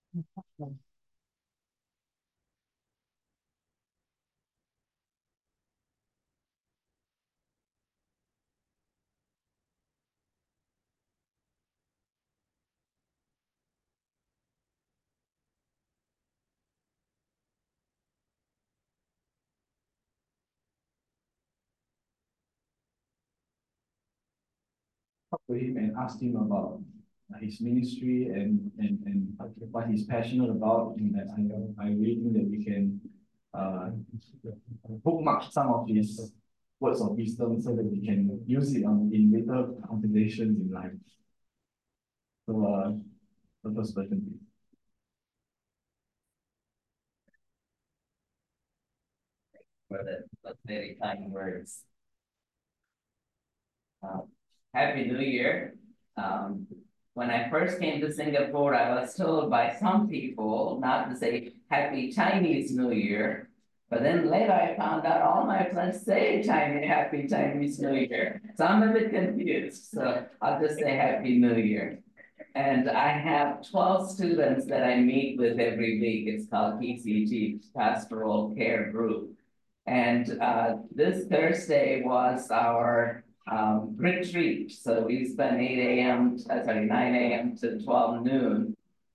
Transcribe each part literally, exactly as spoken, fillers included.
Talk to him and ask him about his ministry and, and, and what he's passionate about. And I, I really think that we can uh, bookmark some of his words of wisdom so that we can use it on, in later conversations in life. So, uh, the first question, please. For the, the very kind words. Um, Happy New Year. Um, when I first came to Singapore, I was told by some people not to say Happy Chinese New Year. But then later I found out all my friends say Chinese Happy Chinese New Year. So I'm a bit confused. So I'll just say Happy New Year. And I have twelve students that I meet with every week. It's called P C G, Pastoral Care Group. And uh, this Thursday was our um, retreat. So we spent eight A M, uh, sorry, nine A M to twelve noon.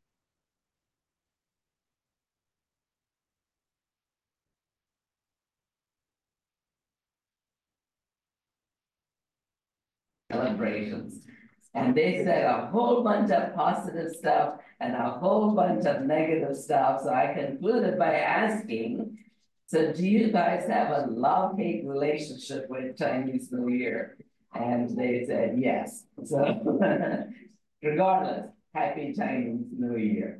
Celebrations. And they said a whole bunch of positive stuff and a whole bunch of negative stuff. So I concluded by asking, so do you guys have a love-hate relationship with Chinese New Year? And they said yes. So regardless, happy Chinese New Year.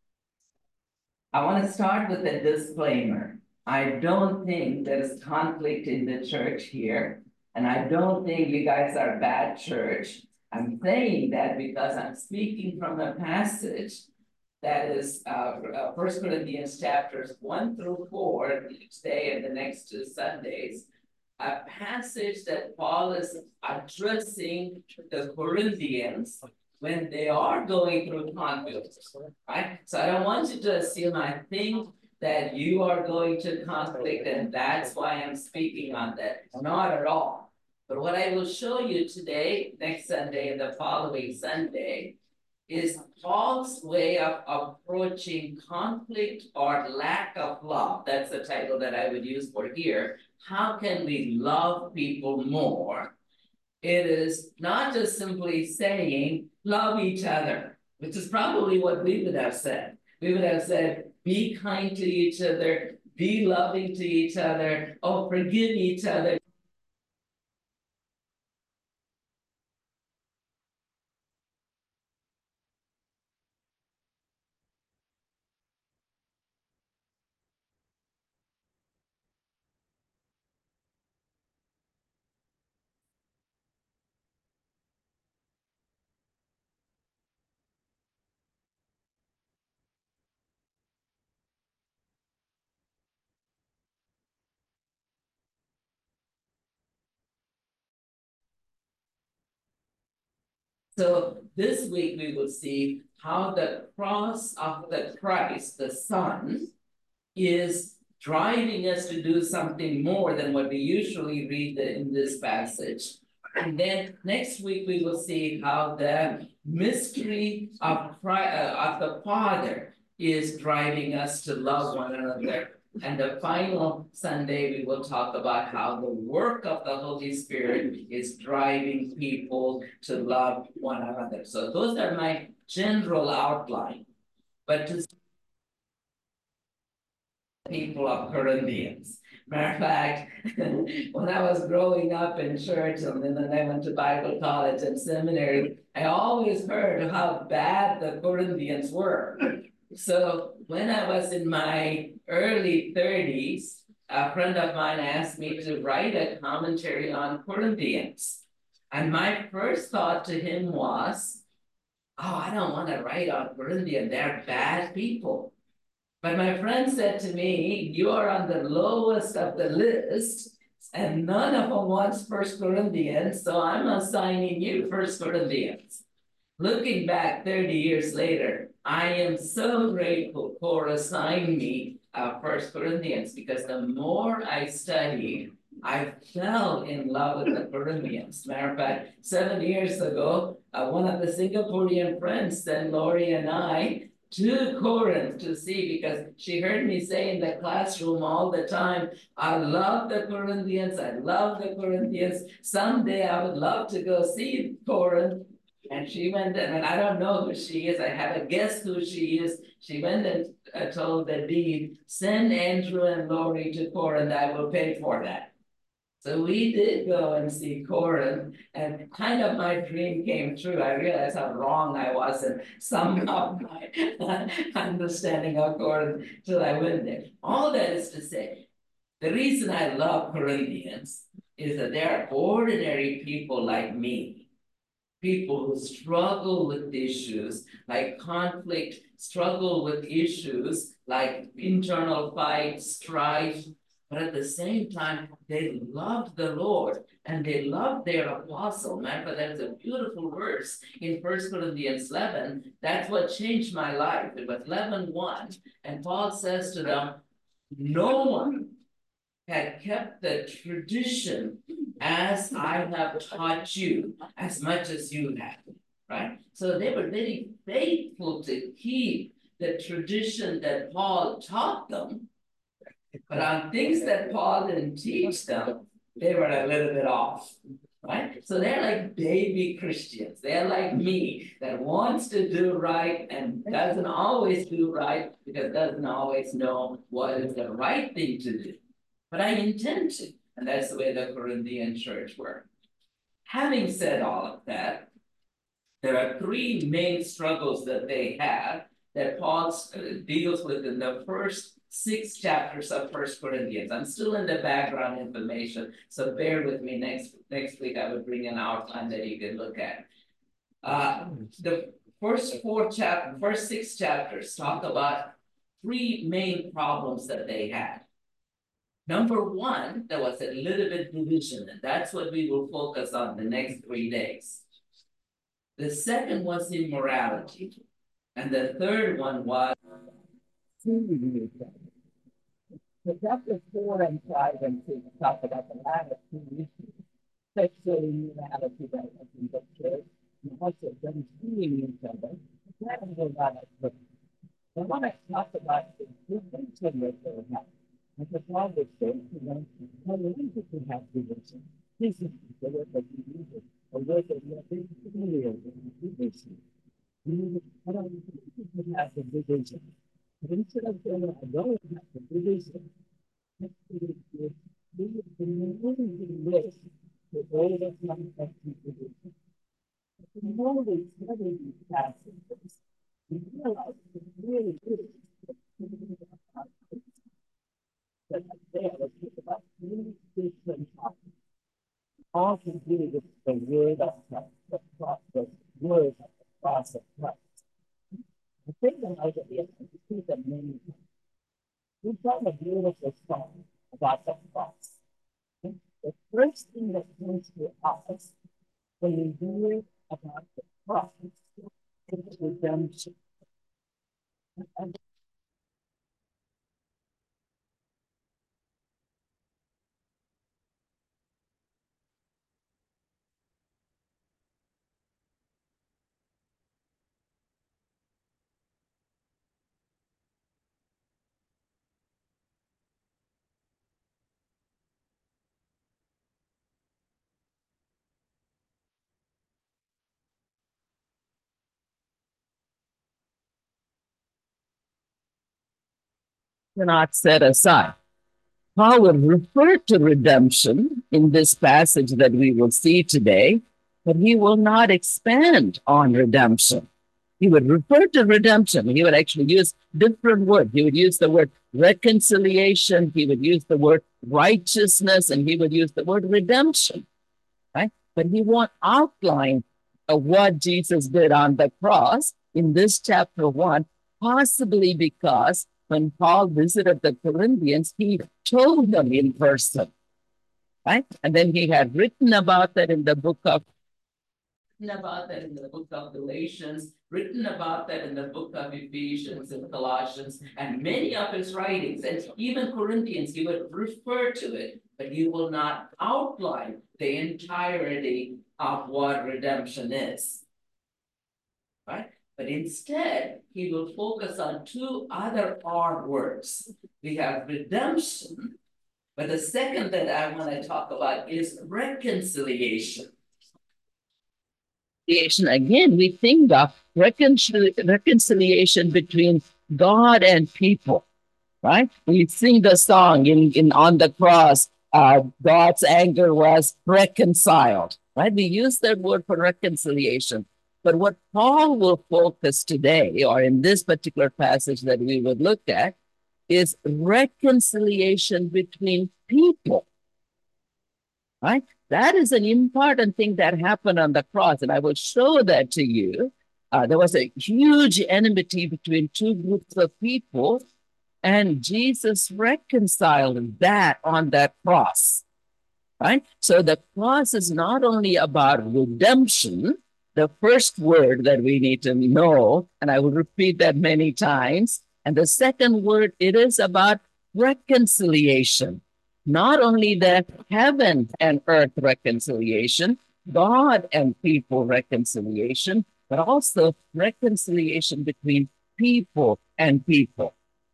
I want to start with a disclaimer. I don't think there's conflict in the church here, and I don't think you guys are a bad church. I'm saying that because I'm speaking from a passage that is uh, uh, First Corinthians chapters one through four, each day and the next two Sundays, a passage that Paul is addressing the Corinthians when they are going through conflict, right? So I don't want you to assume I think that you are going to conflict and that's why I'm speaking on that. Not at all. But what I will show you today, next Sunday, and the following Sunday, is Paul's way of approaching conflict or lack of love. That's the title that I would use for here. How can we love people more? It is not just simply saying, love each other, which is probably what we would have said. We would have said, be kind to each other, be loving to each other, or forgive each other. So this week we will see how the cross of the Christ, the Son, is driving us to do something more than what we usually read in this passage. And then next week we will see how the mystery of, uh, of the Father is driving us to love one another. And the final Sunday, we will talk about how the work of the Holy Spirit is driving people to love one another. So those are my general outline. But to people of Corinthians. Matter of fact, when I was growing up in church and then I went to Bible college and seminary, I always heard how bad the Corinthians were. So when I was in my early thirties, a friend of mine asked me to write a commentary on Corinthians. And my first thought to him was, oh, I don't want to write on Corinthians. They're bad people. But my friend said to me, you are on the lowest of the list, and none of them wants First Corinthians, so I'm assigning you First Corinthians. Looking back thirty years later, I am so grateful for assigning me uh, First Corinthians, because the more I studied, I fell in love with the Corinthians. Matter of fact, seven years ago, uh, one of the Singaporean friends sent Lori and I to Corinth to see, because she heard me say in the classroom all the time, I love the Corinthians, I love the Corinthians. Someday I would love to go see Corinth. And she went, and I don't know who she is. I have a guess who she is. She went and uh, told the dean, send Andrew and Lori to Corinth, I will pay for that. So we did go and see Corinth, and kind of my dream came true. I realized how wrong I was in some of my understanding of Corinth till I went there. All that is to say, the reason I love Corinthians is that they are ordinary people like me. People who struggle with issues like conflict, struggle with issues like internal fight, strife, but at the same time, they loved the Lord and they loved their apostle. Remember, there's a beautiful verse in First Corinthians eleven. That's what changed my life. It was eleven one, and Paul says to them, no one had kept the tradition as I have taught you, as much as you have, right? So they were very faithful to keep the tradition that Paul taught them, but on things that Paul didn't teach them, they were a little bit off, right? So they're like baby Christians. They're like me, that wants to do right and doesn't always do right because doesn't always know what is the right thing to do. But I intend to, and that's the way the Corinthian church worked. Having said all of that, there are three main struggles that they had that Paul deals with in the first six chapters of First Corinthians. I'm still in the background information, so bear with me. Next, next week, I will bring an outline that you can look at. Uh, the first four chapters, first six chapters talk about three main problems that they had. Number one, there was a little bit division, and that's what we will focus on the next three days. The second was immorality, and the third one was so chapter four and five and six talk about the latter two issues, sexual immorality that was in the church, and also them seeing each other. That is a lot of book. The one I talked about is division that they have. Because Paul was saying to them, how long did you have division? This is the word that you use it, a word that you have been familiar with, division. I don't think you have the division. But instead of saying, I don't have the division, let's do it with the amazing way to all the time that you division. The more we study these passages, we realize it really is that there was about three different topics, all to do with the word of Christ, the process, word of the cross of Christ. The thing that I get is to see the many times. We tell a beautiful song about the cross. The first thing that comes to us when we hear about the cross is redemption. And not set aside. Paul will refer to redemption in this passage that we will see today, but he will not expand on redemption. He would refer to redemption. He would actually use different words. He would use the word reconciliation. He would use the word righteousness, and he would use the word redemption, right? But he won't outline uh, what Jesus did on the cross in this chapter one, possibly because when Paul visited the Corinthians, he told them in person, right? And then he had written about that in the book of written about that in the book of Galatians, written about that in the book of Ephesians and Colossians, and many of his writings, and even Corinthians, he would refer to it, but he will not outline the entirety of what redemption is. Right? But instead, he will focus on two other R words. We have redemption, but the second that I want to talk about is reconciliation. Again, we think of reconcil reconciliation between God and people, right? We sing the song in, in On the Cross, uh, God's anger was reconciled, right? We use that word for reconciliation. But what Paul will focus today, or in this particular passage that we would look at, is reconciliation between people, right? That is an important thing that happened on the cross, and I will show that to you. Uh, there was a huge enmity between two groups of people, and Jesus reconciled that on that cross, right? So the cross is not only about redemption, the first word that we need to know, and I will repeat that many times, and the second word, it is about reconciliation. Not only the heaven and earth reconciliation, God and people reconciliation, but also reconciliation between people and people.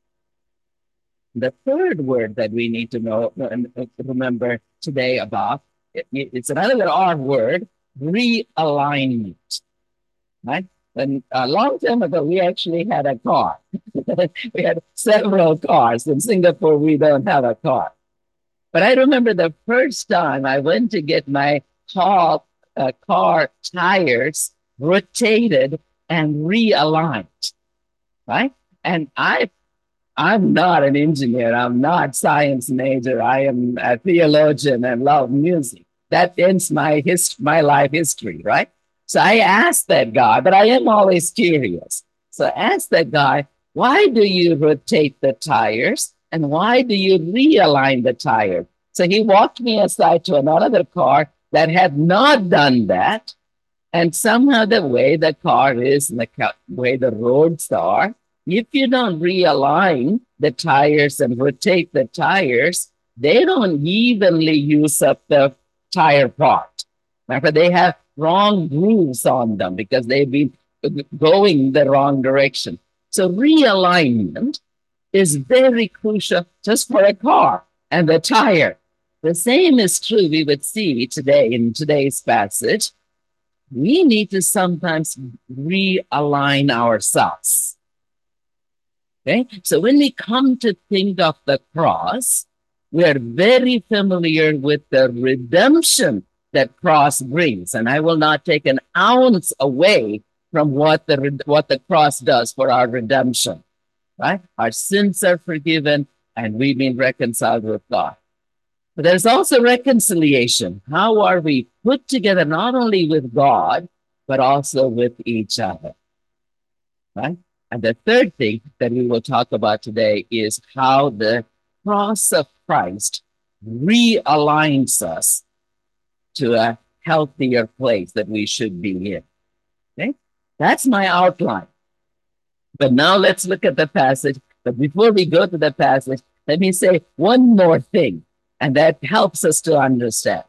The third word that we need to know and remember today about, it, it's another R word, realignment, right? And a long time ago, we actually had a car. We had several cars. In Singapore, we don't have a car. But I remember the first time I went to get my car, uh, car tires rotated and realigned, right? And I, I'm not an engineer. I'm not science major. I am a theologian and love music. That ends my his, my life history, right? So I asked that guy, but I am always curious. So I asked that guy, why do you rotate the tires? And why do you realign the tire? So he walked me aside to another car that had not done that. And somehow the way the car is, and the way the roads are, if you don't realign the tires and rotate the tires, they don't evenly use up the tire part. Remember, they have wrong grooves on them because they've been going the wrong direction. So realignment is very crucial just for a car and the tire. The same is true, we would see today in today's passage. We need to sometimes realign ourselves. Okay, so when we come to think of the cross, we are very familiar with the redemption that cross brings. And I will not take an ounce away from what the, what the cross does for our redemption. Right? Our sins are forgiven and we've been reconciled with God. But there's also reconciliation. How are we put together not only with God, but also with each other? Right? And the third thing that we will talk about today is how the cross of Christ realigns us to a healthier place that we should be in. Okay? That's my outline. But now let's look at the passage. But before we go to the passage, let me say one more thing, and that helps us to understand.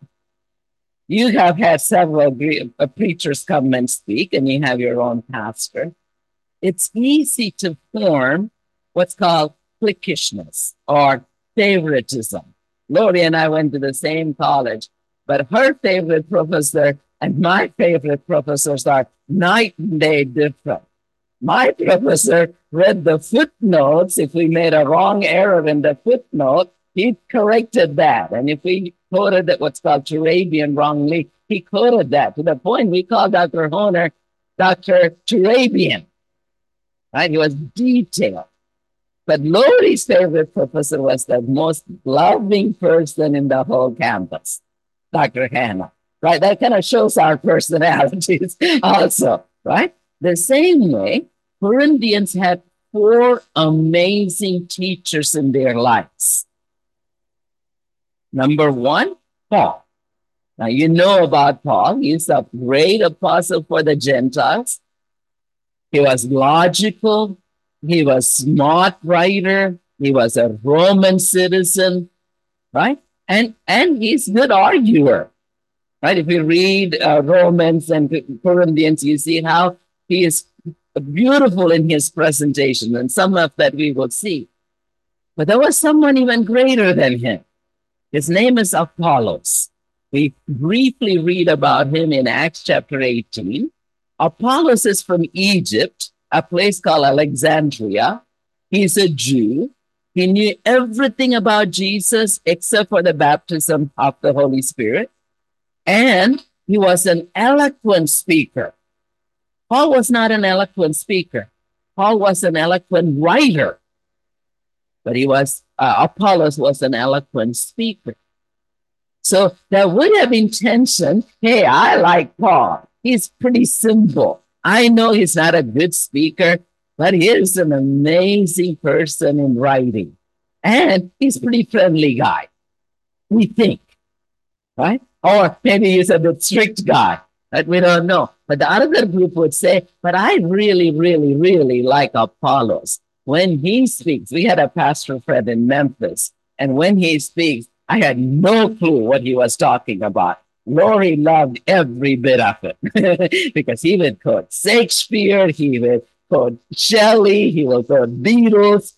You have had several preachers come and speak, and you have your own pastor. It's easy to form what's called cliquishness or favoritism. Lori and I went to the same college, but her favorite professor and my favorite professors are night and day different. My professor read the footnotes. If we made a wrong error in the footnote, he corrected that. And if we quoted that what's called Turabian wrongly, he quoted that to the point we called Doctor Hohner Doctor Turabian. Right? He was detailed. But Lori's favorite professor was the most loving person in the whole campus, Doctor Hannah. Right? That kind of shows our personalities also, right? The same way, Corinthians had four amazing teachers in their lives. Number one, Paul. Now, you know about Paul. He's a great apostle for the Gentiles. He was logical. He was smart writer. He was a Roman citizen, right? And, and he's good arguer, right? If you read uh, Romans and Corinthians, you see how he is beautiful in his presentation, and some of that we will see. But there was someone even greater than him. His name is Apollos. We briefly read about him in Acts chapter eighteen. Apollos is from Egypt, a place called Alexandria. He's a Jew. He knew everything about Jesus except for the baptism of the Holy Spirit. And he was an eloquent speaker. Paul was not an eloquent speaker. Paul was an eloquent writer. But he was, uh, Apollos was an eloquent speaker. So there would have been tension. Hey, I like Paul. He's pretty simple. I know he's not a good speaker, but he is an amazing person in writing. And he's a pretty friendly guy, we think, right? Or maybe he's a bit strict guy, that we don't know. But the other group would say, but I really, really, really like Apollos. When he speaks, we had a pastor friend in Memphis, and when he speaks, I had no clue what he was talking about. Lori loved every bit of it because he would quote Shakespeare, he would quote Shelley, he would quote Beatles.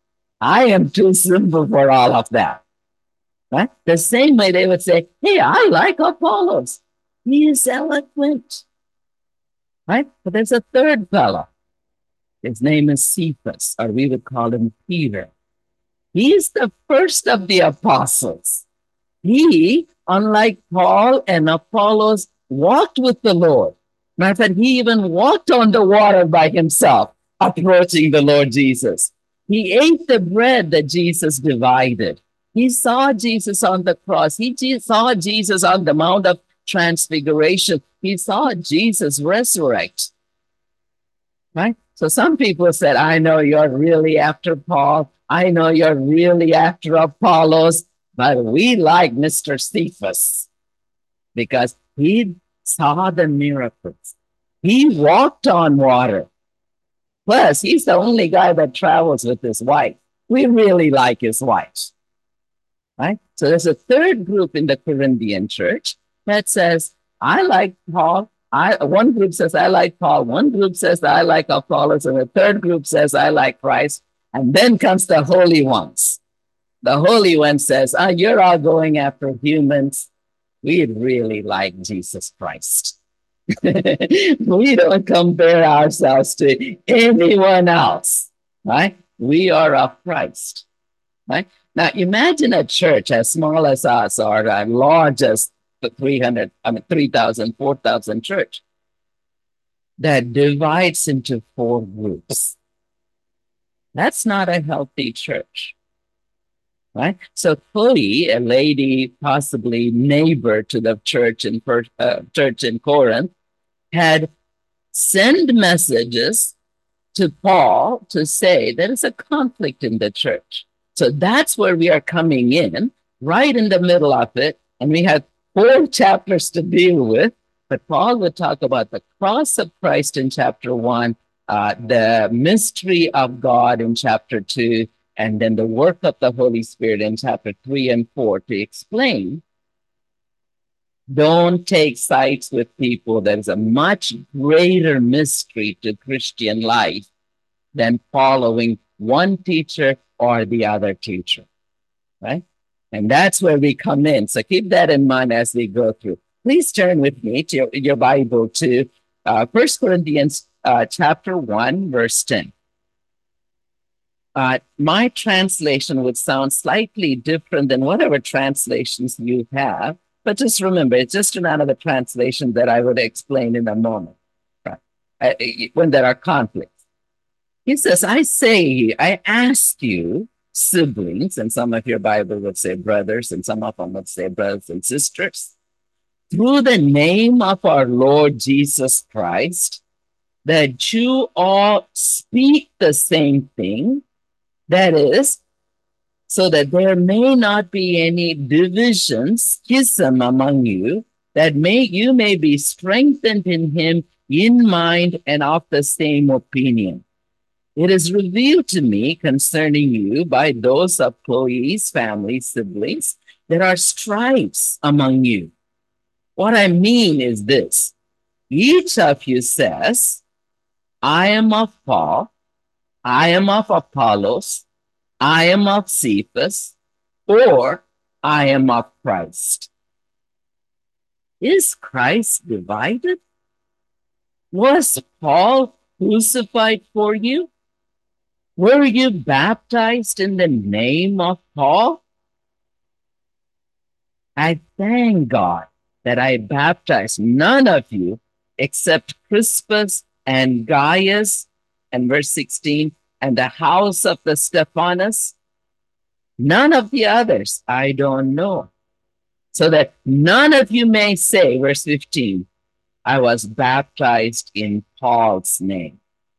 I am too simple for all of that. Right? The same way they would say, hey, I like Apollos. He is eloquent. Right? But there's a third fellow. His name is Cephas, or we would call him Peter. He is the first of the apostles. He, unlike Paul and Apollos, walked with the Lord. Matter of fact, he even walked on the water by himself, approaching the Lord Jesus. He ate the bread that Jesus divided. He saw Jesus on the cross. He saw Jesus on the Mount of Transfiguration. He saw Jesus resurrect. Right? So some people said, I know you're really after Paul. I know you're really after Apollos, but we like Mister Cephas because he saw the miracles. He walked on water. Plus, he's the only guy that travels with his wife. We really like his wife. Right? So there's a third group in the Corinthian church that says, I like Paul. I, one group says, I like Paul. One group says, I like Apollos. And the third group says, I like Christ. And then comes the holy ones. The holy one says, oh, you're all going after humans. We really like Jesus Christ. We don't compare ourselves to anyone else, right? We are of Christ, right? Now, imagine a church as small as us or as large as the three hundred, I mean, three thousand, four thousand church that divides into four groups. That's not a healthy church, right? So Chloe, a lady, possibly neighbor to the church in, uh, church in Corinth, had sent messages to Paul to say there is a conflict in the church. So that's where we are coming in, right in the middle of it. And we have four chapters to deal with. But Paul would talk about the cross of Christ in chapter one, uh, the mystery of God in chapter two, and then the work of the Holy Spirit in chapter three and four to explain. Don't take sides with people. There's a much greater mystery to Christian life than following one teacher or the other teacher, right? And that's where we come in. So keep that in mind as we go through. Please turn with me to your, your Bible to uh, First Corinthians uh, chapter one, verse ten. Uh, my translation would sound slightly different than whatever translations you have. But just remember, it's just another translation that I would explain in a moment, right? Uh, when there are conflicts. He says, I say, I ask you, siblings, and some of your Bible would say brothers, and some of them would say brothers and sisters, through the name of our Lord Jesus Christ, that you all speak the same thing, that is, so that there may not be any divisions, schism among you, that may you may be strengthened in him in mind and of the same opinion. It is revealed to me concerning you by those of Chloe's family siblings, there are strifes among you. What I mean is this: each of you says, I am of Paul, I am of Apollos, I am of Cephas, or I am of Christ. Is Christ divided? Was Paul crucified for you? Were you baptized in the name of Paul? I thank God that I baptized none of you except Crispus and Gaius, and verse sixteen, and the house of the Stephanas. None of the others I don't know. So that none of you may say, verse fifteen, I was baptized in Paul's name.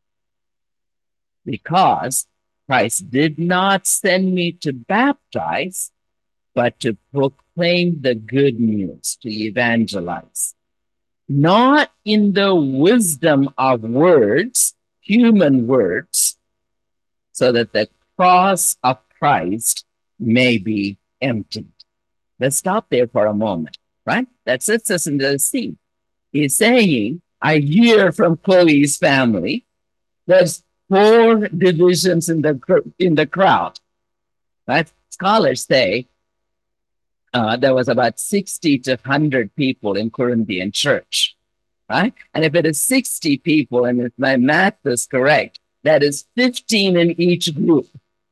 Because Christ did not send me to baptize, but to proclaim the good news, to evangelize. Not in the wisdom of words, human words, so that the cross of Christ may be emptied. Let's stop there for a moment, right? That sets us into the scene. He's saying, I hear from Chloe's family, there's four divisions in the, in the crowd, right? Scholars say uh, there was about sixty to one hundred people in Corinthian church, right? And if it is sixty people, and if my math is correct, that is fifteen in each group.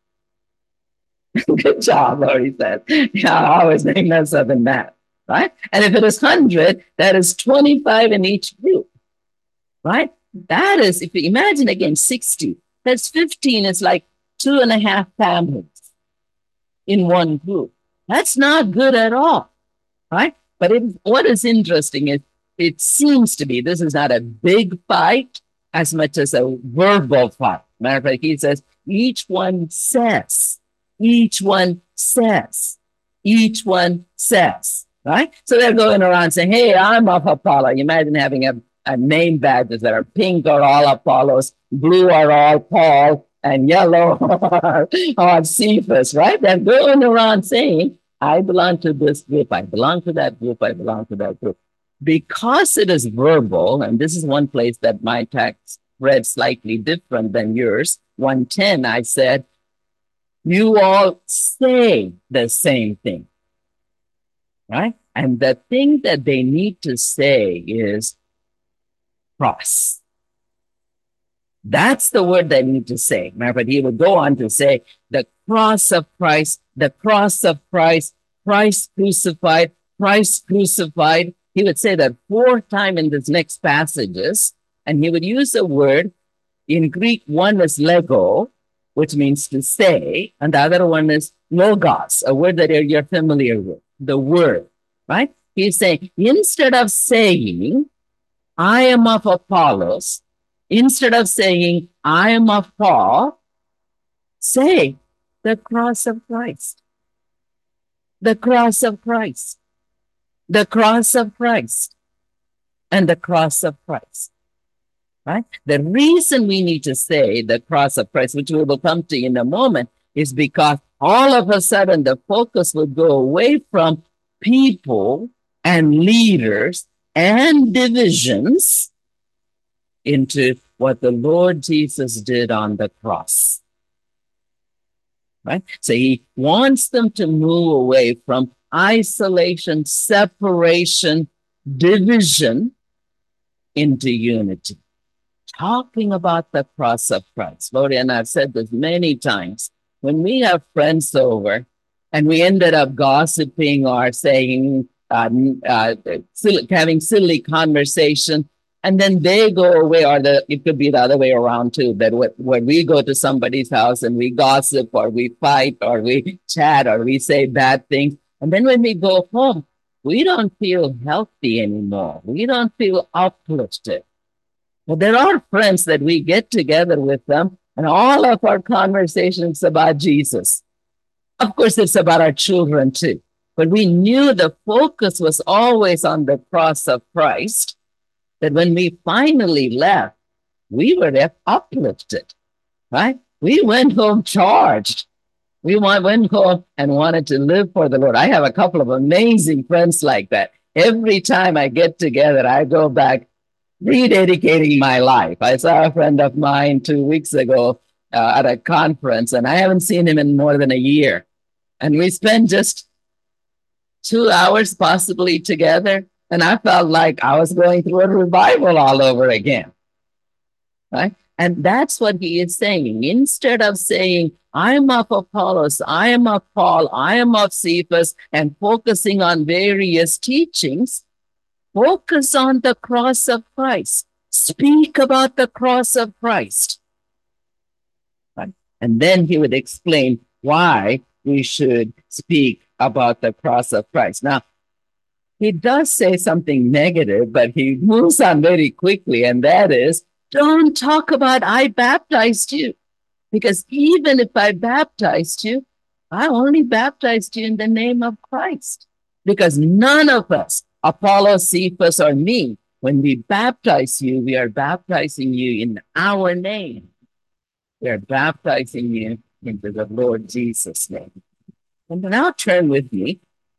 Good job, Lori said. Yeah, I always make mess up in math, right? And if it is one hundred, that is twenty-five in each group, right? That is, if you imagine again, sixty, that's fifteen, it's like two and a half families in one group. That's not good at all, right? But it, what is interesting is it seems to be, this is not a big fight as much as a verbal fight. Matter of fact, he says, each one says, each one says, each one says, right? So they're going around saying, hey, I'm of Apollo. You imagine having a, a name badges that are pink are all Apollos, blue are all Paul, and yellow are, are Cephas, right? They're going around saying, I belong to this group, I belong to that group, I belong to that group. Because it is verbal, and this is one place that my text read slightly different than yours, one ten, I said, you all say the same thing, right? And the thing that they need to say is cross. That's the word they need to say. But he would go on to say, the cross of Christ, the cross of Christ, Christ crucified, Christ crucified. He would say that four times in this next passages, and he would use a word. In Greek, one is lego, which means to say, and the other one is logos, a word that you're, you're familiar with, the word, right? He's saying, instead of saying, I am of Apollos, instead of saying, I am of Paul, say the cross of Christ. The cross of Christ. The cross of Christ. And the cross of Christ. Right? The reason we need to say the cross of Christ, which we will come to in a moment, is because all of a sudden the focus would go away from people and leaders and divisions into what the Lord Jesus did on the cross. Right? So he wants them to move away from isolation, separation, division into unity. Talking about the cross of Christ. Lori and I've said this many times. When we have friends over and we ended up gossiping or saying, uh, uh, silly, having silly conversation, and then they go away, or the, it could be the other way around too, that when we go to somebody's house and we gossip or we fight or we chat or we say bad things, and then when we go home, we don't feel healthy anymore. We don't feel uplifted. But there are friends that we get together with them, and all of our conversations about Jesus. Of course, it's about our children too. But we knew the focus was always on the cross of Christ, that when we finally left, we were uplifted, right? We went home charged. We went home and wanted to live for the Lord. I have a couple of amazing friends like that. Every time I get together, I go back rededicating my life. I saw a friend of mine two weeks ago uh, at a conference, and I haven't seen him in more than a year. And we spent just two hours possibly together. And I felt like I was going through a revival all over again. Right? And that's what he is saying. Instead of saying, I am of Apollos, I am of Paul, I am of Cephas, and focusing on various teachings, focus on the cross of Christ. Speak about the cross of Christ. Right? And then he would explain why we should speak about the cross of Christ. Now, he does say something negative, but he moves on very quickly, and that is, don't talk about I baptized you, because even if I baptized you, I only baptized you in the name of Christ, because none of us, Apollos, Cephas, or me, when we baptize you, we are baptizing you in our name. We are baptizing you into the Lord Jesus' name. And now turn with me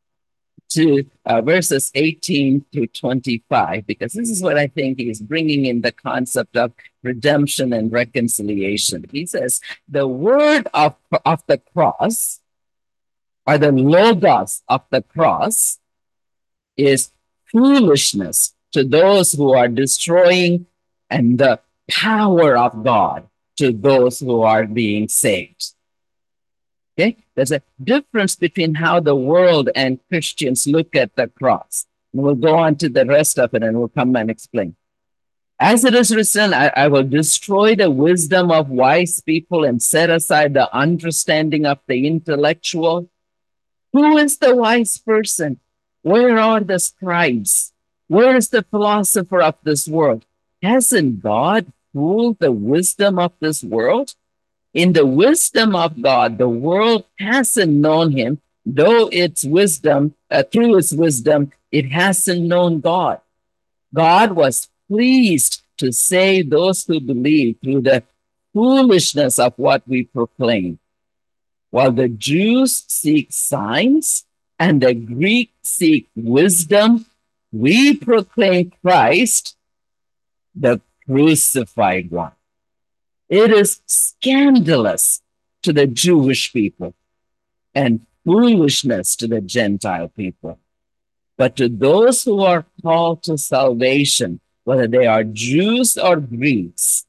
to uh, verses eighteen to twenty-five, because this is what I think he's bringing in the concept of redemption and reconciliation. He says, the word of, of the cross, or the logos of the cross, is foolishness to those who are destroying, and the power of God to those who are being saved. Okay, there's a difference between how the world and Christians look at the cross. And we'll go on to the rest of it and we'll come and explain. As it is written, I, I will destroy the wisdom of wise people and set aside the understanding of the intellectual. Who is the wise person? Where are the scribes? Where is the philosopher of this world? Hasn't God fooled the wisdom of this world? In the wisdom of God, the world hasn't known him, though its wisdom, uh, through its wisdom, it hasn't known God. God was pleased to save those who believe through the foolishness of what we proclaim. While the Jews seek signs and the Greeks seek wisdom, we proclaim Christ, the crucified one. It is scandalous to the Jewish people and foolishness to the Gentile people. But to those who are called to salvation, whether they are Jews or Greeks,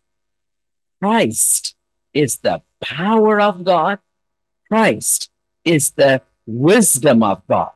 Christ is the power of God. Christ is the wisdom of God.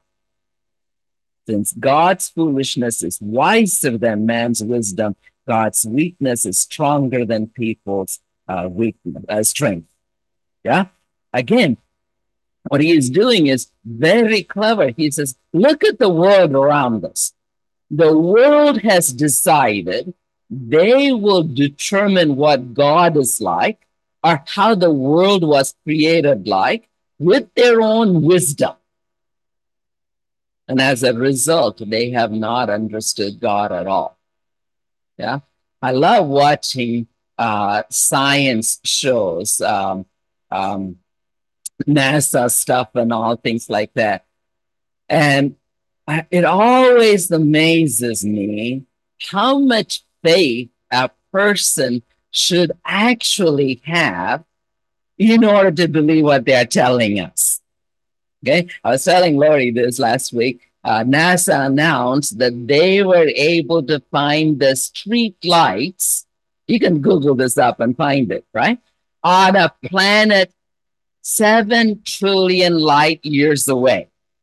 Since God's foolishness is wiser than man's wisdom, God's weakness is stronger than people's uh, weakness, uh, strength. Yeah? Again, what he is doing is very clever. He says, look at the world around us. The world has decided they will determine what God is like or how the world was created like with their own wisdom. And as a result, they have not understood God at all. Yeah, I love watching uh, science shows, um, um, NASA stuff and all things like that. And I, it always amazes me how much faith a person should actually have in order to believe what they're telling us. Okay, I was telling Lori this last week. Uh, NASA announced that they were able to find the street lights. You can Google this up and find it, right? On a planet seven trillion light years away.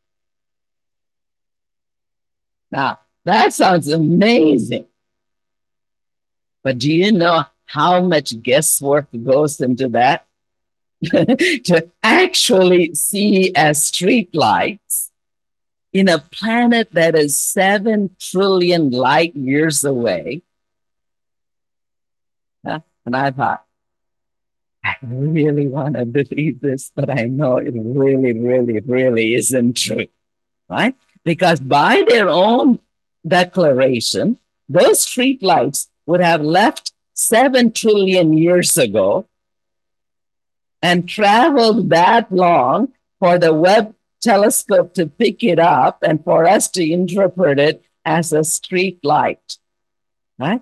Now, that sounds amazing. But do you know how much guesswork goes into that? To actually see as street lights in a planet that is seven trillion light years away. Yeah? And I thought, I really want to believe this, but I know it really, really, really isn't true, right? Because by their own declaration, those streetlights would have left seven trillion years ago and traveled that long for the Webb telescope to pick it up and for us to interpret it as a street light, right?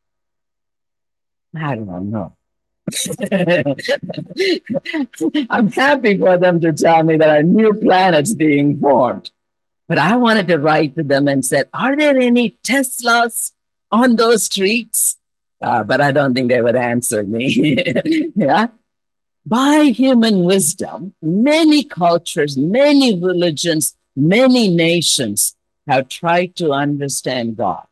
I don't know. I'm happy for them to tell me there are new planets being formed. But I wanted to write to them and said, are there any Teslas on those streets? Uh, but I don't think they would answer me. Yeah. By human wisdom, many cultures, many religions, many nations have tried to understand God.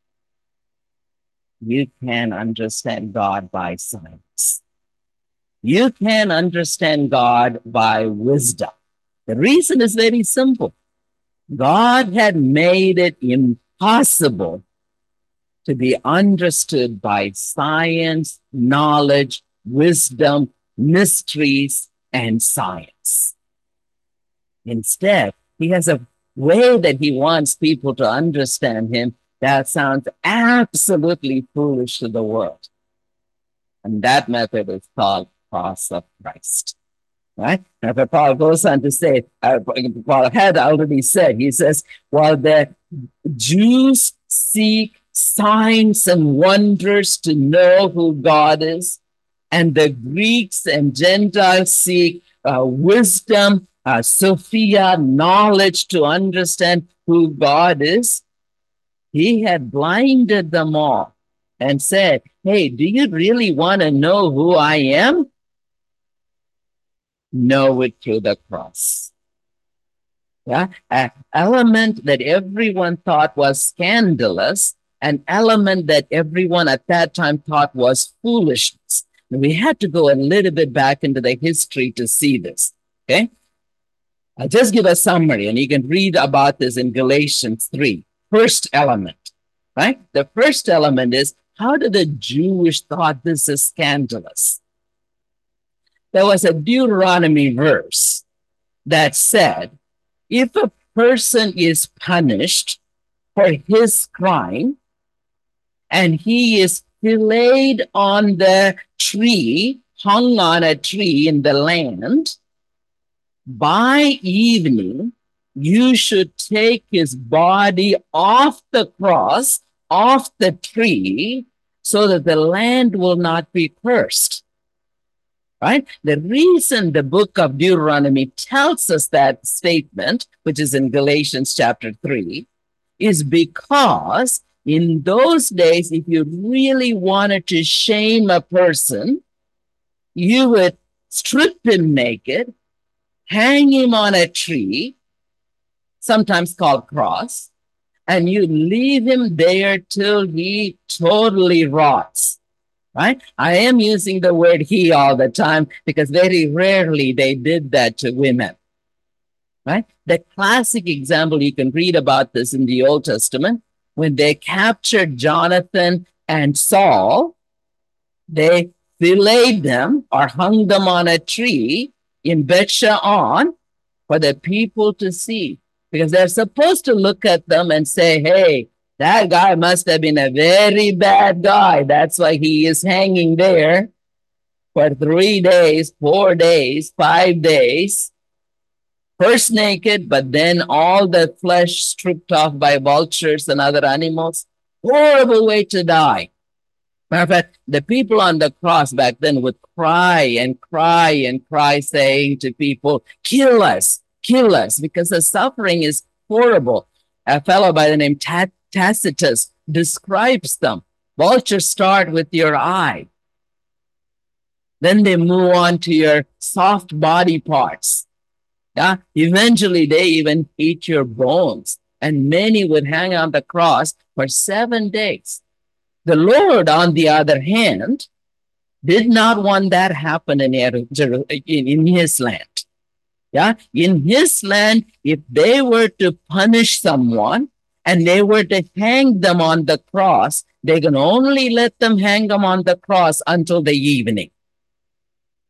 You can understand God by science. You can understand God by wisdom. The reason is very simple. God had made it impossible to be understood by science, knowledge, wisdom, mysteries, and science. Instead, he has a way that he wants people to understand him that sounds absolutely foolish to the world. And that method is called cross of Christ. Right? Now, but Paul goes on to say, uh, Paul had already said, he says, while the Jews seek signs and wonders to know who God is, and the Greeks and Gentiles seek uh, wisdom, uh, Sophia, knowledge to understand who God is, he had blinded them all and said, hey, do you really want to know who I am? Know it through the cross. Yeah, an element that everyone thought was scandalous, an element that everyone at that time thought was foolishness. And we had to go a little bit back into the history to see this. Okay, I'll just give a summary, and you can read about this in Galatians three. First element, right? The first element is, how did the Jewish thought this is scandalous? There was a Deuteronomy verse that said, if a person is punished for his crime and he is filleted on the tree, hung on a tree in the land, by evening, you should take his body off the cross, off the tree, so that the land will not be cursed. Right? The reason the book of Deuteronomy tells us that statement, which is in Galatians chapter three, is because in those days, if you really wanted to shame a person, you would strip him naked, hang him on a tree, sometimes called cross, and you leave him there till he totally rots. Right? I am using the word he all the time because very rarely they did that to women. Right? The classic example, you can read about this in the Old Testament, when they captured Jonathan and Saul, they filleted them or hung them on a tree in Beth-Shean for the people to see, because they're supposed to look at them and say, hey, that guy must have been a very bad guy. That's why he is hanging there for three days, four days, five days. First naked, but then all the flesh stripped off by vultures and other animals. Horrible way to die. Matter of fact, the people on the cross back then would cry and cry and cry, saying to people, kill us, kill us, because the suffering is horrible. A fellow by the name Tat Tacitus describes them. Vultures start with your eye. Then they move on to your soft body parts. Yeah? Eventually, they even eat your bones. And many would hang on the cross for seven days. The Lord, on the other hand, did not want that happen in, in his land. Yeah? In his land, if they were to punish someone, and they were to hang them on the cross, they can only let them hang them on the cross until the evening.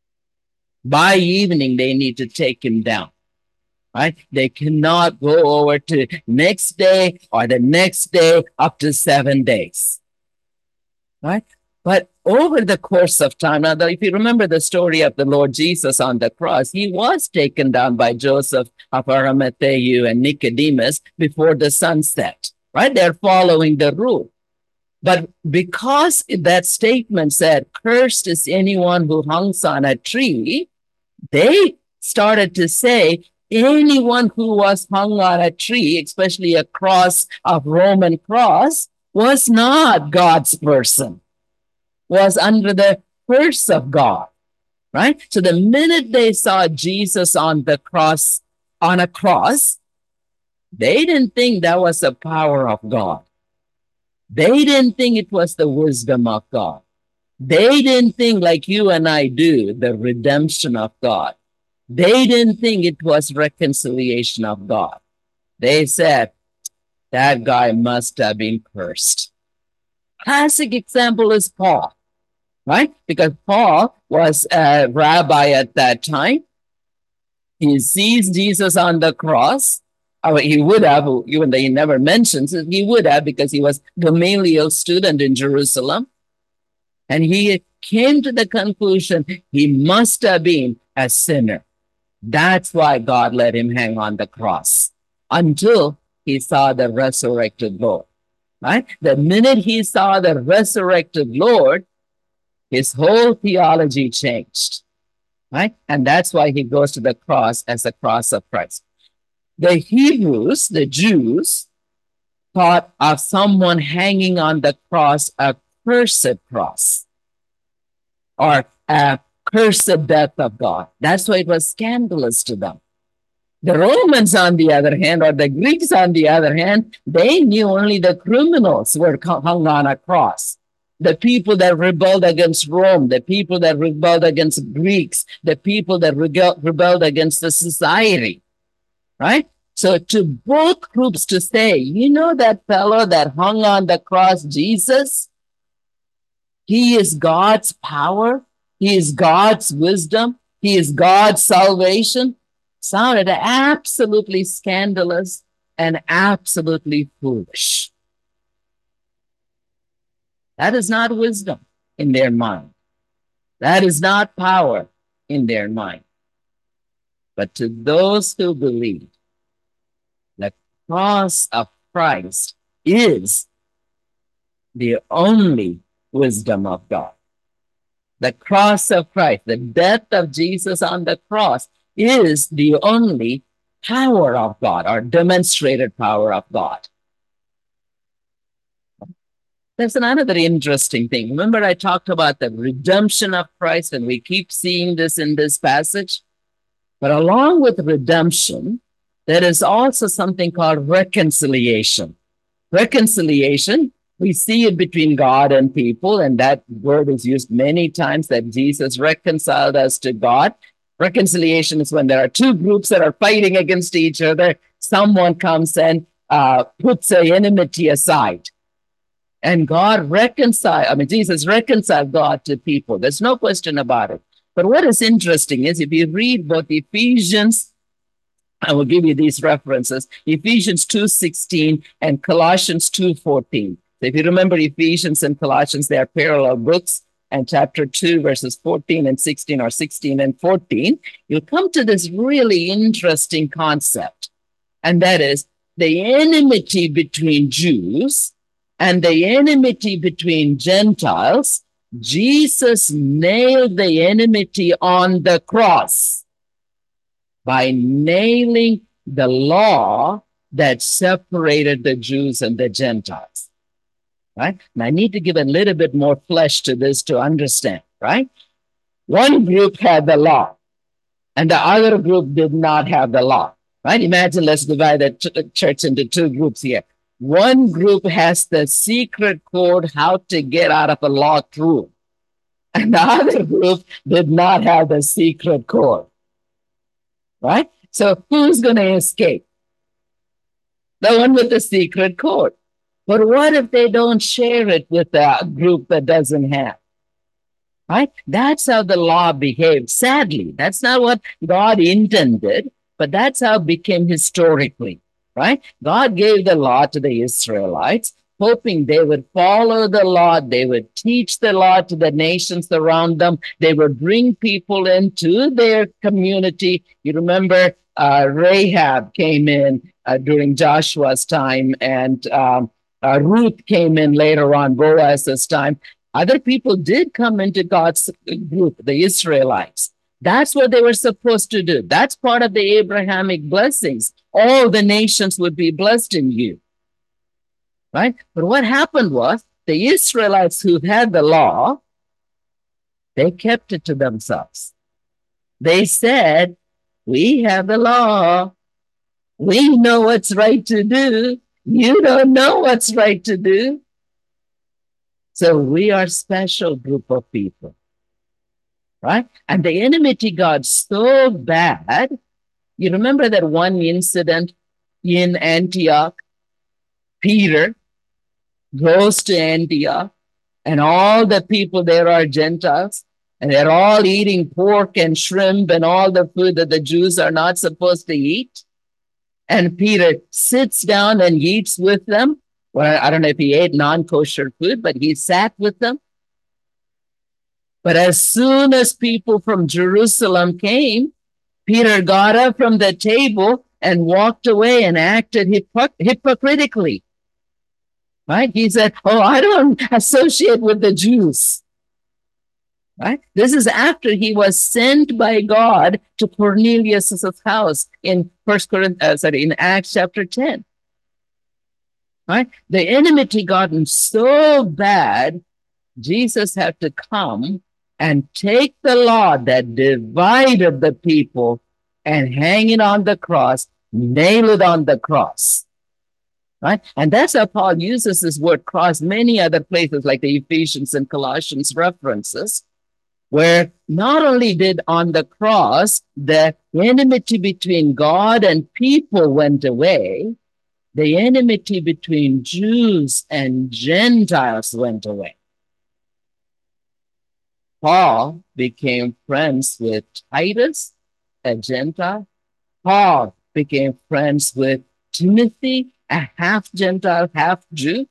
By evening, they need to take him down. Right? They cannot go over to next day or the next day up to seven days. Right? But over the course of time, now if you remember the story of the Lord Jesus on the cross, he was taken down by Joseph of Arimathea and Nicodemus before the sun set. Right? They're following the rule. But because that statement said, cursed is anyone who hangs on a tree, they started to say, anyone who was hung on a tree, especially a cross of Roman cross, was not God's person, was under the curse of God, right? So the minute they saw Jesus on the cross, on a cross, they didn't think that was the power of God. They didn't think it was the wisdom of God. They didn't think like you and I do, the redemption of God. They didn't think it was reconciliation of God. They said, that guy must have been cursed. Classic example is Paul, right? Because Paul was a rabbi at that time. He sees Jesus on the cross. Or he would have, even though he never mentions it, he would have because he was Gamaliel's student in Jerusalem. And he came to the conclusion he must have been a sinner. That's why God let him hang on the cross until he saw the resurrected Lord, right? The minute he saw the resurrected Lord, his whole theology changed, right? And that's why he goes to the cross as the cross of Christ. The Hebrews, the Jews, thought of someone hanging on the cross, a cursed cross, or a cursed death of God. That's why it was scandalous to them. The Romans, on the other hand, or the Greeks, on the other hand, they knew only the criminals were hung on a cross. The people that rebelled against Rome, the people that rebelled against Greeks, the people that rebelled against the society, right? So to both groups to say, you know that fellow that hung on the cross, Jesus, he is God's power. He is God's wisdom. He is God's salvation. Sounded absolutely scandalous and absolutely foolish. That is not wisdom in their mind. That is not power in their mind. But to those who believe, the cross of Christ is the only wisdom of God. The cross of Christ, the death of Jesus on the cross, is the only power of God, or demonstrated power of God. That's another interesting thing. Remember, I talked about the redemption of Christ, and we keep seeing this in this passage. But along with redemption, there is also something called reconciliation. Reconciliation, we see it between God and people, and that word is used many times, that Jesus reconciled us to God. Reconciliation is when there are two groups that are fighting against each other. Someone comes and uh, puts the enmity aside. And God reconciled, I mean, Jesus reconciled God to people. There's no question about it. But what is interesting is if you read both Ephesians, I will give you these references, Ephesians two sixteen and Colossians two fourteen. So if you remember Ephesians and Colossians, they are parallel books, and chapter two, verses fourteen and sixteen, or sixteen and fourteen, you'll come to this really interesting concept. And that is the enmity between Jews and the enmity between Gentiles. Jesus nailed the enmity on the cross by nailing the law that separated the Jews and the Gentiles. Right? And I need to give a little bit more flesh to this to understand, right? One group had the law, and the other group did not have the law, right? Imagine, let's divide the ch- church into two groups here. One group has the secret code how to get out of a locked room, and the other group did not have the secret code, right? So who's going to escape? The one with the secret code. But what if they don't share it with a group that doesn't have? Right? That's how the law behaved. Sadly, that's not what God intended, but that's how it became historically. Right? God gave the law to the Israelites, hoping they would follow the law, they would teach the law to the nations around them, they would bring people into their community. You remember uh, Rahab came in uh, during Joshua's time, and um, uh, Ruth came in later on, Boaz's time. Other people did come into God's group, the Israelites. That's what they were supposed to do. That's part of the Abrahamic blessings. All the nations would be blessed in you. Right? But what happened was the Israelites who had the law, they kept it to themselves. They said, we have the law. We know what's right to do. You don't know what's right to do. So we are a special group of people, right? And the enmity got so bad. You remember that one incident in Antioch? Peter goes to Antioch, and all the people there are Gentiles, and they're all eating pork and shrimp and all the food that the Jews are not supposed to eat. And Peter sits down and eats with them. Well, I don't know if he ate non-kosher food, but he sat with them. But as soon as people from Jerusalem came, Peter got up from the table and walked away and acted hypocr- hypocritically. Right? He said, oh, I don't associate with the Jews. Right? This is after he was sent by God to Cornelius' house in First Corinthians, uh, sorry, in Acts chapter ten. Right? The enmity gotten so bad, Jesus had to come and take the law that divided the people and hang it on the cross, nail it on the cross. Right? And that's how Paul uses this word cross many other places, like the Ephesians and Colossians references, where not only did on the cross the enmity between God and people went away, the enmity between Jews and Gentiles went away. Paul became friends with Titus, a Gentile. Paul became friends with Timothy, a half Gentile, half Jew.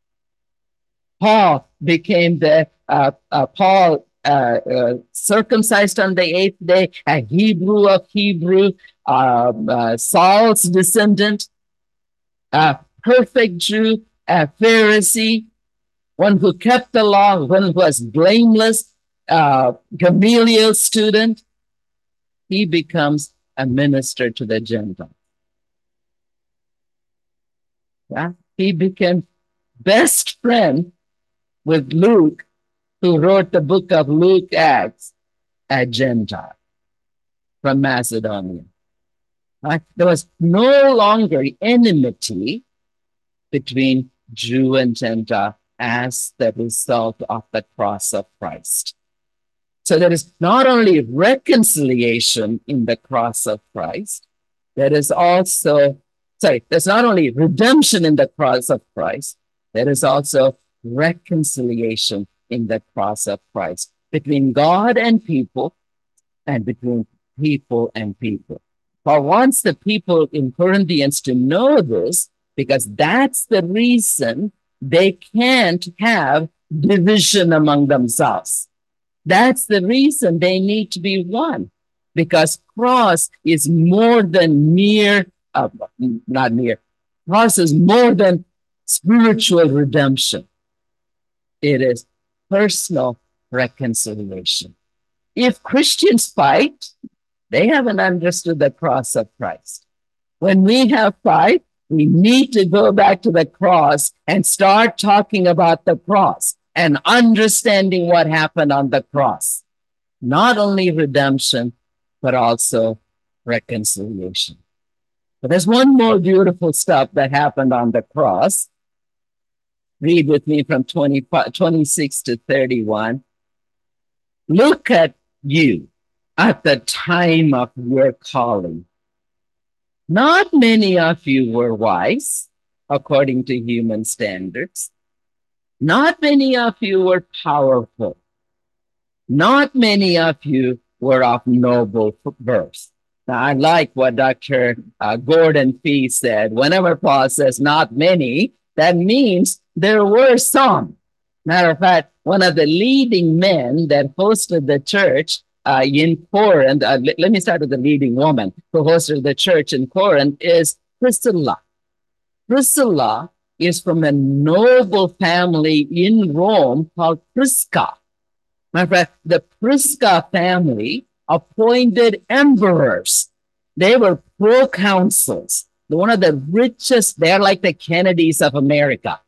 Paul became the uh, uh, Paul uh, uh, circumcised on the eighth day, a Hebrew of Hebrew, um, uh, Saul's descendant, a perfect Jew, a Pharisee, one who kept the law, one who was blameless, uh, Gamaliel student. He becomes a minister to the Gentiles. Yeah? He became best friend with Luke, who wrote the book of Luke Acts, a Gentile from Macedonia. Right? There was no longer enmity between Jew and Gentile as the result of the cross of Christ. So there is not only reconciliation in the cross of Christ, there is also, sorry, there's not only redemption in the cross of Christ, there is also reconciliation in the cross of Christ between God and people and between people and people. Paul wants the people in Corinthians to know this because that's the reason they can't have division among themselves. That's the reason they need to be one, because cross is more than mere, uh, not mere, cross is more than spiritual redemption. It is personal reconciliation. If Christians fight, they haven't understood the cross of Christ. When we have fight, we need to go back to the cross and start talking about the cross and understanding what happened on the cross. Not only redemption, but also reconciliation. But there's one more beautiful stuff that happened on the cross. Read with me from twenty, twenty-six to thirty-one. Look at you at the time of your calling. Not many of you were wise, according to human standards. Not many of you were powerful. not many of you were of noble birth. Now, I like what Doctor Uh, Gordon Fee said. Whenever Paul says not many, that means there were some. Matter of fact, one of the leading men that hosted the church uh, in Corinth, uh, let, let me start with the leading woman who hosted the church in Corinth, is Priscilla. Priscilla is from a noble family in Rome called Prisca. My friend, the Prisca family appointed emperors. They were proconsuls. They're one of the richest. They're like the Kennedys of America.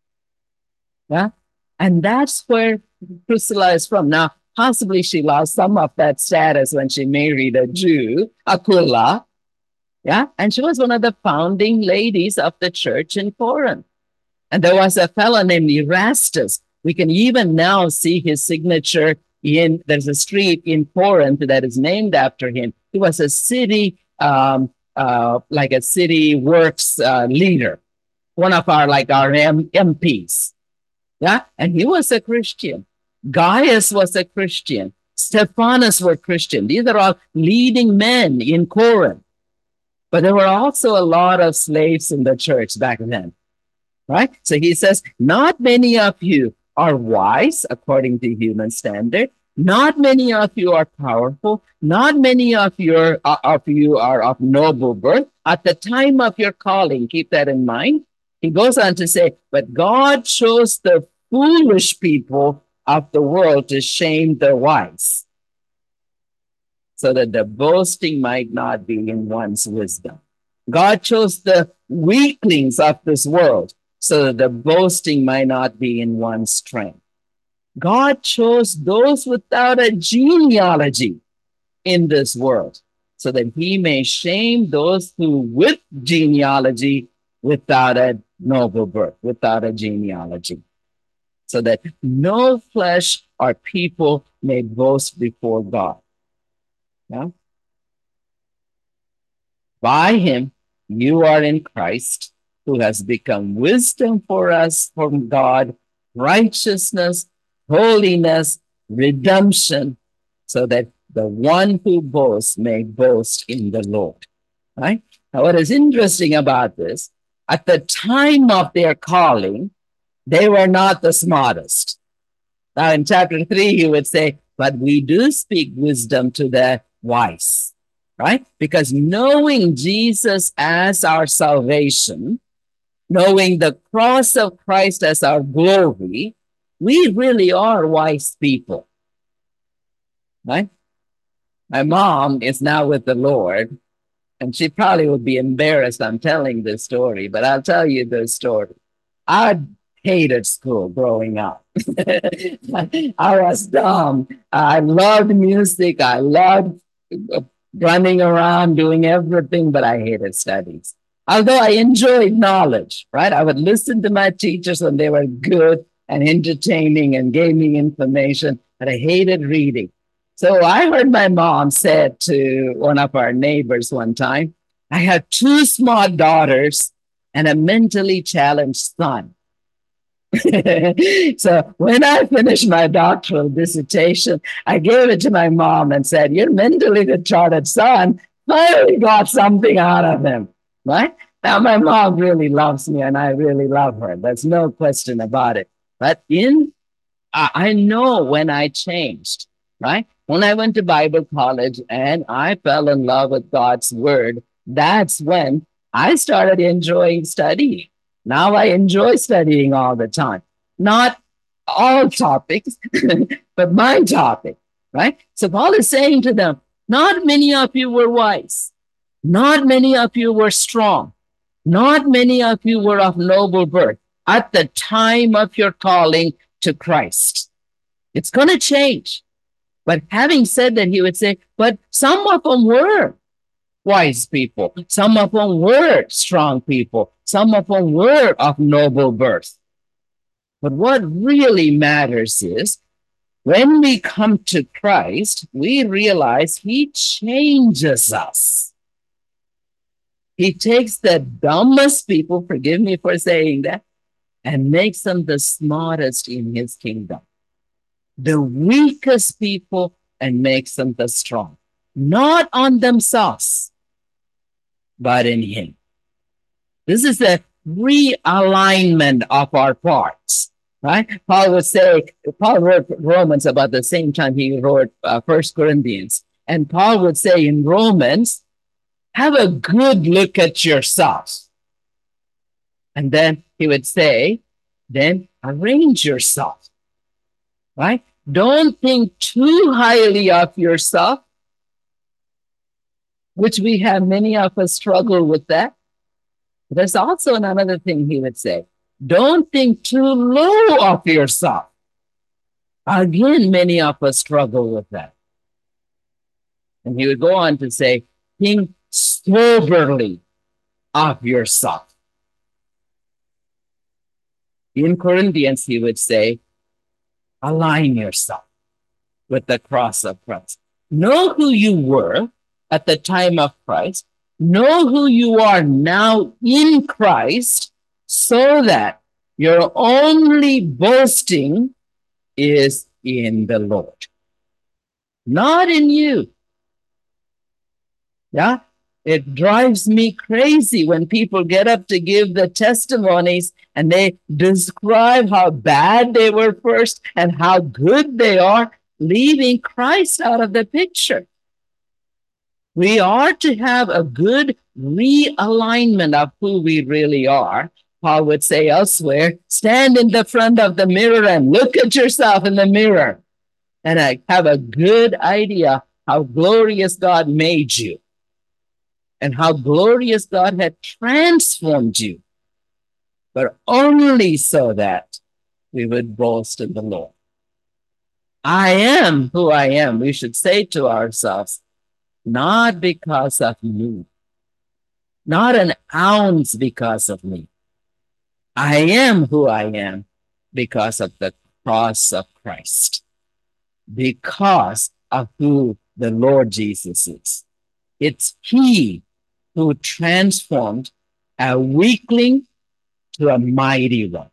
Yeah, and that's where Priscilla is from. Now, possibly she lost some of that status when she married a Jew, Aquila. Yeah, and she was one of the founding ladies of the church in Corinth. And there was a fellow named Erastus. We can even now see his signature in, there's a street in Corinth that is named after him. He was a city, um, uh, like a city works uh, leader, one of our, like our M Ps. Yeah, and he was a Christian. Gaius was a Christian. Stephanus were Christian. These are all leading men in Corinth. But there were also a lot of slaves in the church back then, right? So he says, not many of you are wise according to human standard. Not many of you are powerful. Not many of, your, uh, of you are of noble birth. At the time of your calling, keep that in mind. He goes on to say, but God chose the foolish people of the world to shame the wise, so that the boasting might not be in one's wisdom. God chose the weaklings of this world, so that the boasting might not be in one's strength. God chose those without a genealogy in this world, so that he may shame those who with genealogy without a noble birth, without a genealogy, so that no flesh or people may boast before God. Yeah? By him, you are in Christ, who has become wisdom for us from God, righteousness, holiness, redemption, so that the one who boasts may boast in the Lord. Right? Now, what is interesting about this, at the time of their calling, they were not the smartest. Now, in chapter three, he would say, but we do speak wisdom to the wise, right? Because knowing Jesus as our salvation, knowing the cross of Christ as our glory, we really are wise people, right? My mom is now with the Lord, and she probably would be embarrassed I'm telling this story, but I'll tell you the story. I hated school growing up. I was dumb. I loved music. I loved running around, doing everything, but I hated studies. Although I enjoyed knowledge, right? I would listen to my teachers when they were good and entertaining and gave me information, but I hated reading. So I heard my mom said to one of our neighbors one time, I have two smart daughters and a mentally challenged son. So when I finished my doctoral dissertation, I gave it to my mom and said, your mentally retarded son finally got something out of him, right? Now, my mom really loves me and I really love her. There's no question about it. But in, I, I know when I changed, right? When I went to Bible college and I fell in love with God's word, that's when I started enjoying studying. Now I enjoy studying all the time. Not all topics, but my topic, right? So Paul is saying to them, not many of you were wise. Not many of you were strong. Not many of you were of noble birth at the time of your calling to Christ. It's going to change. But having said that, he would say, but some of them were wise people. Some of them were strong people. Some of them were of noble birth. But what really matters is when we come to Christ, we realize he changes us. He takes the dumbest people, forgive me for saying that, and makes them the smartest in his kingdom. the weakest people and makes them the strong, not on themselves, but in him. This is a realignment of our parts, right? Paul would say, Paul wrote Romans about the same time he wrote uh, First Corinthians. And Paul would say in Romans, have a good look at yourself. And then he would say, then arrange yourself, right? Don't think too highly of yourself, which we have many of us struggle with that. There's also another thing he would say. Don't think too low of yourself. Again, many of us struggle with that. And he would go on to say, think soberly of yourself. In Corinthians, he would say, align yourself with the cross of Christ. Know who you were at the time of Christ. Know who you are now in Christ, so that your only boasting is in the Lord, not in you. Yeah, it drives me crazy when people get up to give the testimonies and they describe how bad they were first and how good they are, leaving Christ out of the picture. We are to have a good realignment of who we really are. Paul would say elsewhere, stand in the front of the mirror and look at yourself in the mirror and I have a good idea how glorious God made you and how glorious God had transformed you, but only so that we would boast in the Lord. I am who I am, we should say to ourselves, not because of me, not an ounce because of me. I am who I am because of the cross of Christ, because of who the Lord Jesus is. It's he who transformed a weakling to a mighty one,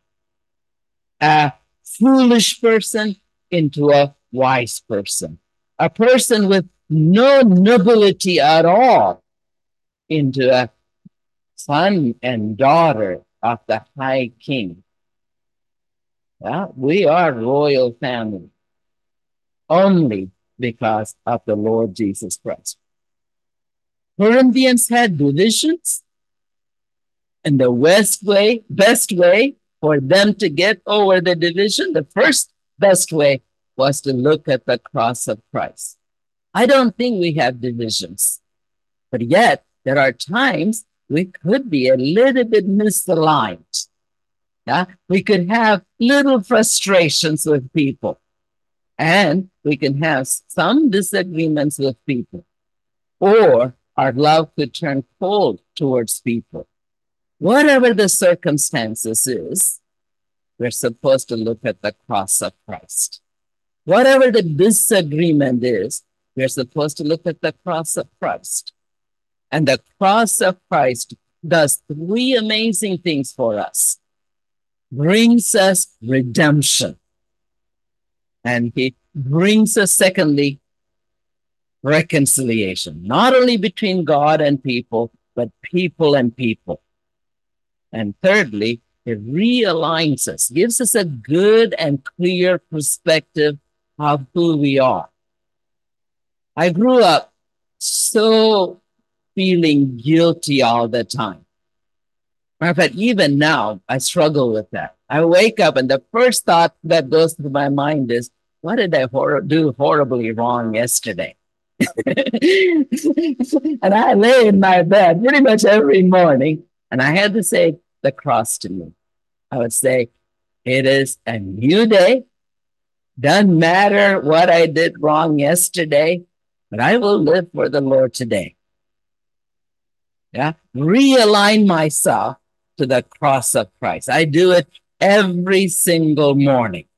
a foolish person into a wise person, a person with no nobility at all into a son and daughter of the high king. Yeah, we are royal family only because of the Lord Jesus Christ. Corinthians had divisions, and the best way, best way for them to get over the division, the first best way was to look at the cross of Christ. I don't think we have divisions, but yet there are times we could be a little bit misaligned. Yeah? We could have little frustrations with people, and we can have some disagreements with people, or our love could turn cold towards people. Whatever the circumstances is, we're supposed to look at the cross of Christ. Whatever the disagreement is, we're supposed to look at the cross of Christ. And the cross of Christ does three amazing things for us. Brings us redemption. And he brings us, secondly, reconciliation, not only between God and people, but people and people. And thirdly, it realigns us, gives us a good and clear perspective of who we are. I grew up so feeling guilty all the time. Matter of fact, even now, I struggle with that. I wake up and the first thought that goes through my mind is, what did I hor- do horribly wrong yesterday? And I lay in my bed pretty much every morning, and I had to say the cross to me. I would say, it is a new day. Doesn't matter what I did wrong yesterday, but I will live for the Lord today. Yeah, realign myself to the cross of Christ. I do it every single morning.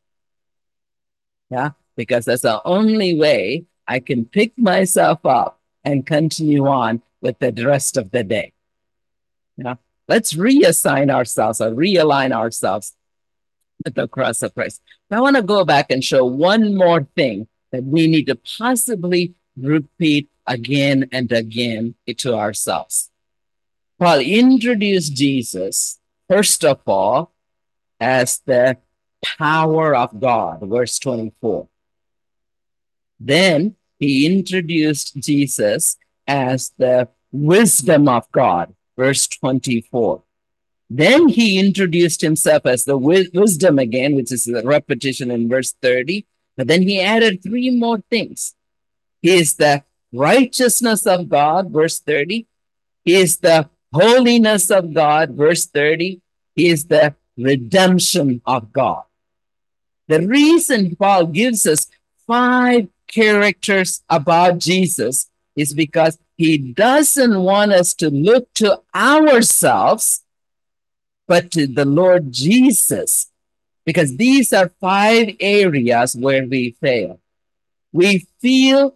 Yeah, because that's the only way I can pick myself up and continue on with the rest of the day. Yeah, let's reassign ourselves or realign ourselves At the cross of Christ. I want to go back and show one more thing that we need to possibly repeat again and again to ourselves. Paul introduced Jesus, first of all, as the power of God, verse twenty-four. Then he introduced Jesus as the wisdom of God, verse twenty-four. Then he introduced himself as the wi- wisdom again, which is a repetition in verse thirty. But then he added three more things. He is the righteousness of God, verse thirty. He is the holiness of God, verse thirty. He is the redemption of God. The reason Paul gives us five characters about Jesus is because he doesn't want us to look to ourselves, but to the Lord Jesus, because these are five areas where we fail. We feel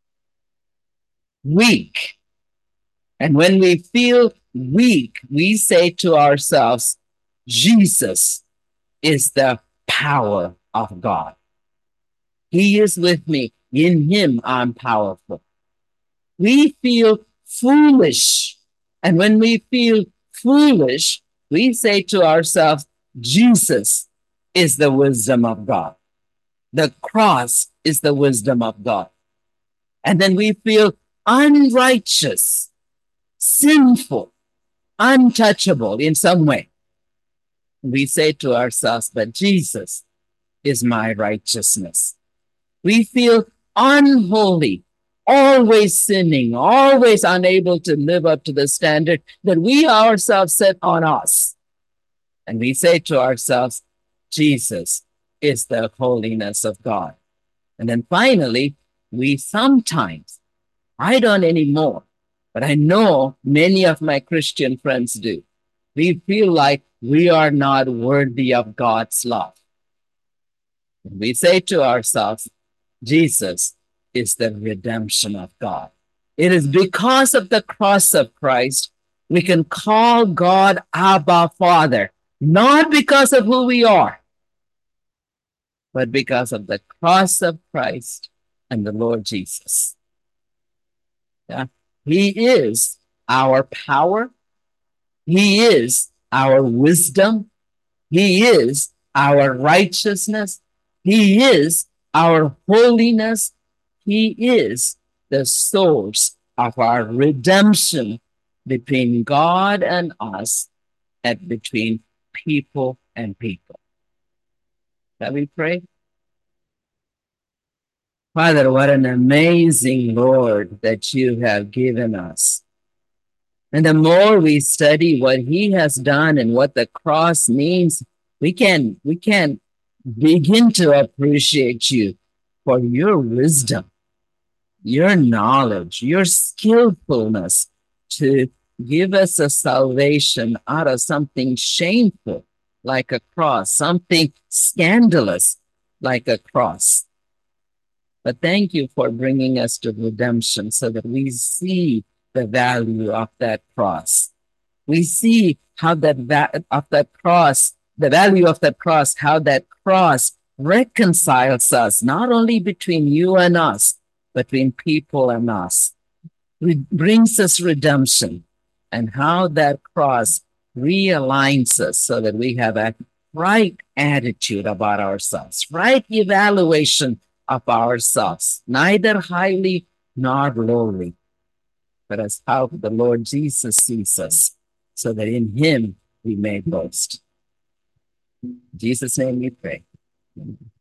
weak. And when we feel weak, we say to ourselves, Jesus is the power of God. He is with me. In him, I'm powerful. We feel foolish. And when we feel foolish, we say to ourselves, Jesus is the wisdom of God. The cross is the wisdom of God. And then we feel unrighteous, sinful, untouchable in some way. We say to ourselves, but Jesus is my righteousness. We feel unholy, always sinning, always unable to live up to the standard that we ourselves set on us. And we say to ourselves, Jesus is the holiness of God. And then finally, we sometimes, I don't anymore, but I know many of my Christian friends do. We feel like we are not worthy of God's love. And we say to ourselves, Jesus is the redemption of God. It is because of the cross of Christ we can call God Abba Father, not because of who we are, but because of the cross of Christ and the Lord Jesus. Yeah. He is our power. He is our wisdom. He is our righteousness. He is our holiness. He is the source of our redemption between God and us and between people and people. Shall we pray? Father, what an amazing Lord that you have given us. And the more we study what he has done and what the cross means, we can, we can begin to appreciate you for your wisdom, your knowledge, your skillfulness to give us a salvation out of something shameful like a cross, something scandalous like a cross. But thank you for bringing us to redemption so that we see the value of that cross. We see how that va- of that cross, the value of that cross, how that cross reconciles us, not only between you and us, but between people and us. It brings us redemption, and how that cross realigns us so that we have a right attitude about ourselves, right evaluation of ourselves, neither highly nor lowly, but as how the Lord Jesus sees us, so that in him we may boast. In Jesus' name we pray.